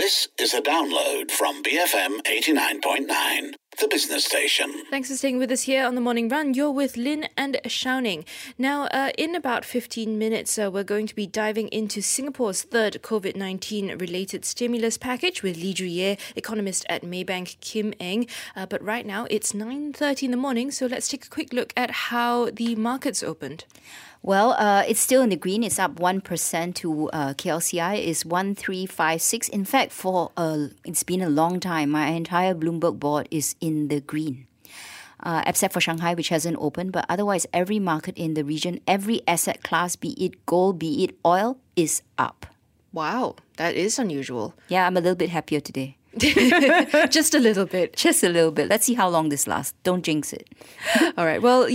This is a download from BFM 89.9, the business station. Thanks for staying with us here on The Morning Run. You're with Lynn and Xiaoning. Now, in about 15 minutes, we're going to be diving into Singapore's third COVID-19 related stimulus package with Lee Ju-Ye, economist at Maybank Kim Eng. But right now, it's 9:30 in the morning, so let's take a quick look at how the markets opened. Well, it's still in the green. It's up 1% to KLCI is 1356. In fact, it's been a long time. My entire Bloomberg board is in the green, except for Shanghai, which hasn't opened. But otherwise, every market in the region, every asset class, be it gold, be it oil, is up. Wow, that is unusual. Yeah, I'm a little bit happier today. Just a little bit. Just a little bit. Let's see how long this lasts. Don't jinx it. All right. Well,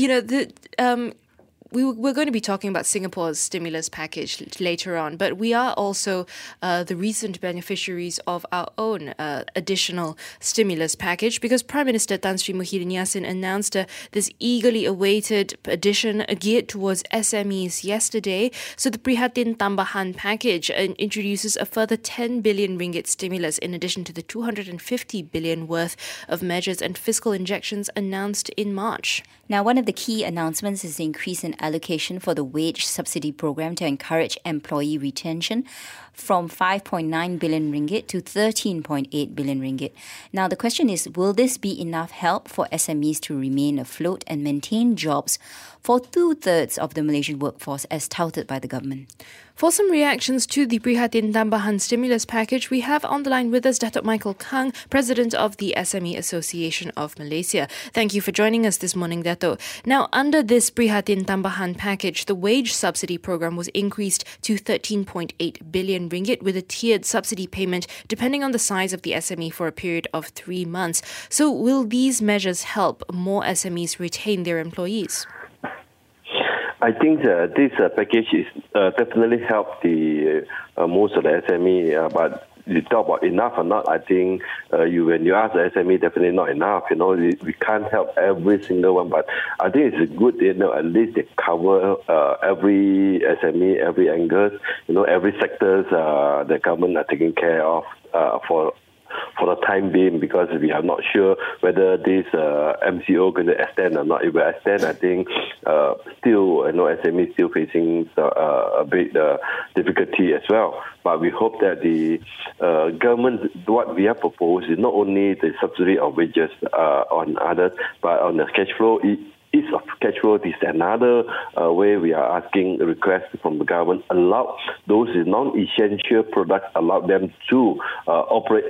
we're going to be talking about Singapore's stimulus package later on, but we are also the recent beneficiaries of our own additional stimulus package because Prime Minister Tan Sri Muhyiddin Yassin announced this eagerly awaited addition geared towards SMEs yesterday. So the Prihatin Tambahan package introduces a further 10 billion ringgit stimulus in addition to the 250 billion worth of measures and fiscal injections announced in March. Now, one of the key announcements is the increase in allocation for the wage subsidy program to encourage employee retention from 5.9 billion ringgit to 13.8 billion ringgit. Now, the question is, will this be enough help for SMEs to remain afloat and maintain jobs for 2/3 of the Malaysian workforce as touted by the government? For some reactions to the Prihatin Tambahan stimulus package, we have on the line with us Datuk Michael Kang, President of the SME Association of Malaysia. Thank you for joining us this morning, Datuk. Now, under this Prihatin Tambahan package, the wage subsidy program was increased to 13.8 billion ringgit with a tiered subsidy payment depending on the size of the SME for a period of 3 months. So will these measures help more SMEs retain their employees? I think this package is definitely help the most of the SME, but you talk about enough or not, I think when you ask the SME, definitely not enough. We can't help every single one, but I think it's good, at least they cover every SME, every angle, every sectors the government are taking care of for the time being, because we are not sure whether this MCO going to extend or not. If it extend, I think still, SME is still facing a bit difficulty as well. But we hope that the government, what we have proposed is not only the subsidy of wages on others, but on the cash flow. Ease of cash flow is another way we are asking a request from the government. Allow those non-essential products, allow them to operate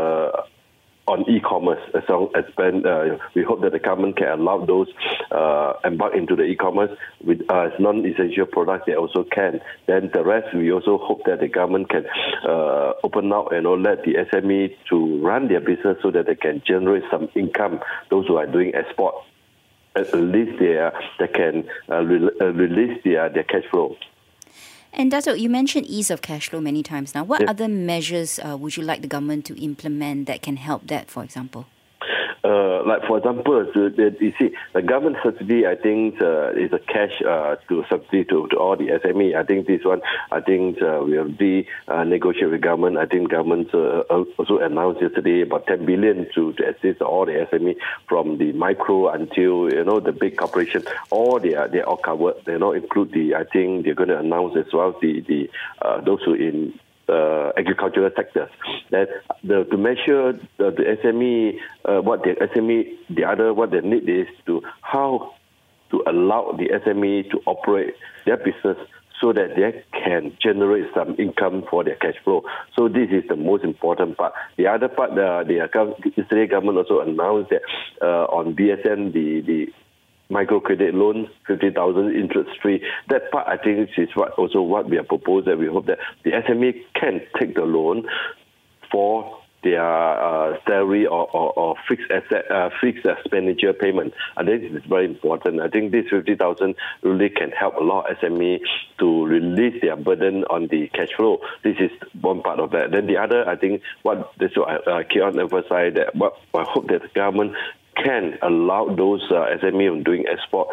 on e-commerce. As long as we hope that the government can allow those embark into the e-commerce with non-essential products. They also can. Then the rest, we also hope that the government can open up and let the SME to run their business so that they can generate some income. Those who are doing export, at least they can release their cash flow. And Dato', you mentioned ease of cash flow many times now. What other measures would you like the government to implement that can help that, for example? Like, for example, you see, the government subsidy, I think, is a cash to subsidy to all the SME. I think this one, we will be negotiate with government. I think government also announced yesterday about 10 billion to assist all the SME from the micro until, the big corporation. All they're all covered. Include I think they're going to announce as well the those who in agricultural sectors. That to measure the SME, what they need is how to allow the SME to operate their business so that they can generate some income for their cash flow. So this is the most important part. The other part, yesterday government also announced that on BSN, the microcredit loan, 50,000 interest-free. That part, I think, is what we have proposed, that we hope that the SME can take the loan for their salary or fixed expenditure payment. And this is very important. I think this 50,000 really can help a lot of SME to release their burden on the cash flow. This is one part of that. Then the other, I think, I keep on emphasize that I hope that the government can allow those SME doing export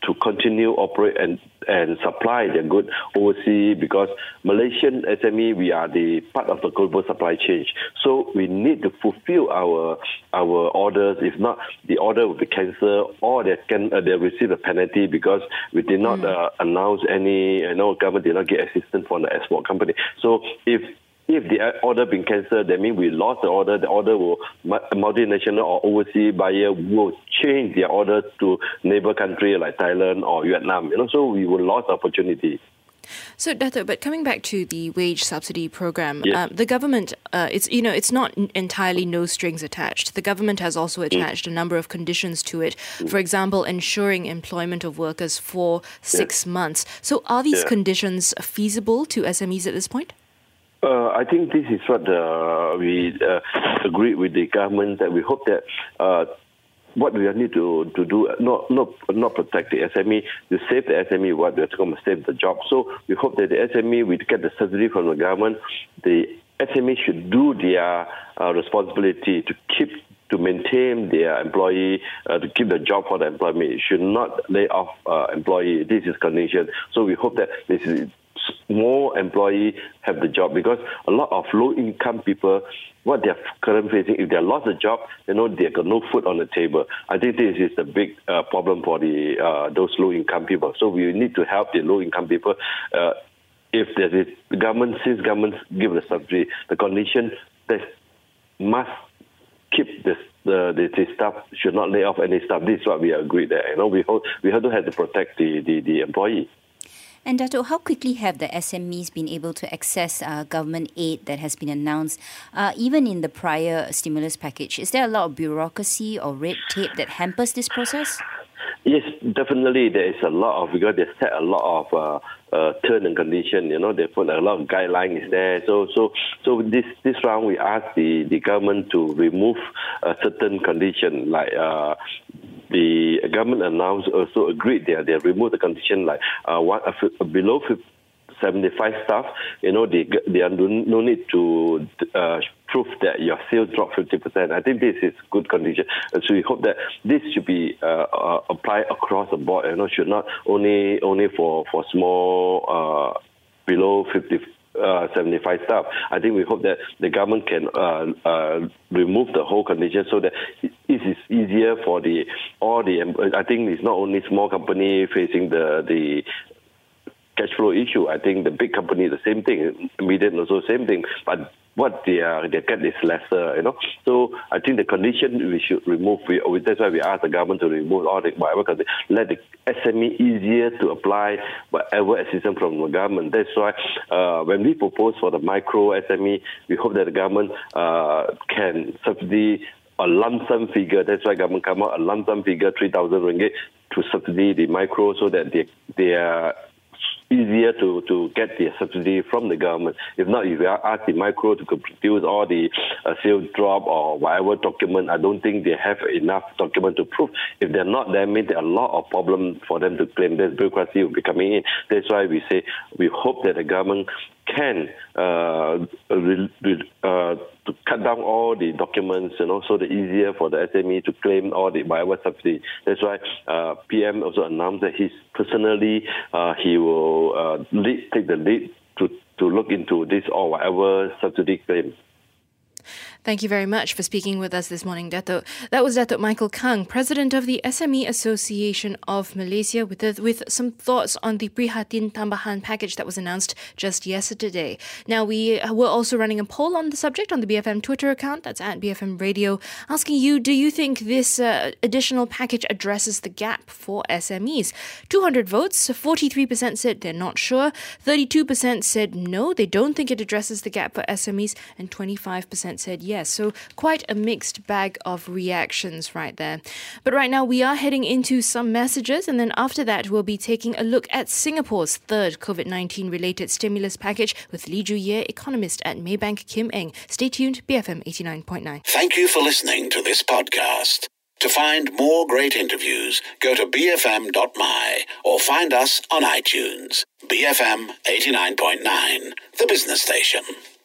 to continue operate and supply their goods overseas, because Malaysian SME, we are the part of the global supply chain. So we need to fulfill our orders. If not, the order will be cancelled, or they receive a penalty because we did not announce any. Government did not get assistance from the export company. So if the order been cancelled, that means we lost the order. The order will, multinational or overseas buyer will change their order to neighbor country like Thailand or Vietnam. So we will lose opportunity. So, Dato', but coming back to the wage subsidy program, Yes. the government, it's not entirely no strings attached. The government has also attached a number of conditions to it. For example, ensuring employment of workers for 6 months. So, are these conditions feasible to SMEs at this point? I think this is what we agreed with the government, that we hope that what we need to do, not protect the SME, to save the SME, what we're going to save the job. So we hope that the SME will get the subsidy from the government. The SME should do their responsibility to maintain their employee, to keep the job for the employee. Should not lay off employee. This is condition. So we hope that this is more employees have the job, because a lot of low-income people, what they're currently facing, if they lost a job, they got no food on the table. I think this is the big problem for those low-income people. So we need to help the low-income people. If there is since government give the subsidy, the condition that must keep the staff, should not lay off any staff. This is what we agreed there. We have to protect the employee. And Dato', how quickly have the SMEs been able to access government aid that has been announced, even in the prior stimulus package? Is there a lot of bureaucracy or red tape that hampers this process? Yes, definitely. There is a lot of, because they set a lot of terms and conditions. They put a lot of guidelines there. So this round we asked the government to remove certain conditions, like the government announced, also agreed they remove the condition like below 75 staff, they no need to prove that your sales dropped 50%. I think this is good condition. And so we hope that this should be applied across the board, should not only for small below 75 staff. I think we hope that the government can remove the whole condition, so that it is easier for I think it's not only small company facing the cash flow issue. I think the big company, the same thing. Medium also same thing. But what they get is lesser, So I think the condition we should remove. That's why we ask the government to remove all the whatever condition. Let the SME easier to apply whatever assistance from the government. That's why when we propose for the micro SME, we hope that the government can subsidy a lump sum figure. That's why government come out a lump sum figure, 3,000 ringgit, to subsidy the micro, so that they are easier to get the subsidy from the government. If not, if you ask the micro to produce all the sales drop or whatever document, I don't think they have enough document to prove. If they're not, that means there are a lot of problems for them to claim. There's bureaucracy will be coming in. That's why we say we hope that the government can to cut down all the documents, so that easier for the SME to claim all the whatever subsidy. That's why PM also announced that he will take the lead to look into this or whatever subsidy claim. Thank you very much for speaking with us this morning, Dato'. That was Dato' Michael Kang, President of the SME Association of Malaysia, with some thoughts on the Prihatin Tambahan package that was announced just yesterday. Now, we were also running a poll on the subject on the BFM Twitter account, that's at BFM Radio, asking you, do you think this additional package addresses the gap for SMEs? 200 votes, 43% said they're not sure, 32% said no, they don't think it addresses the gap for SMEs, and 25% said yes. So quite a mixed bag of reactions right there. But right now we are heading into some messages, and then after that we'll be taking a look at Singapore's third COVID-19 related stimulus package with Lee Joo-Ye, economist at Maybank Kim Eng. Stay tuned, BFM 89.9. Thank you for listening to this podcast. To find more great interviews, go to bfm.my or find us on iTunes. BFM 89.9, the business station.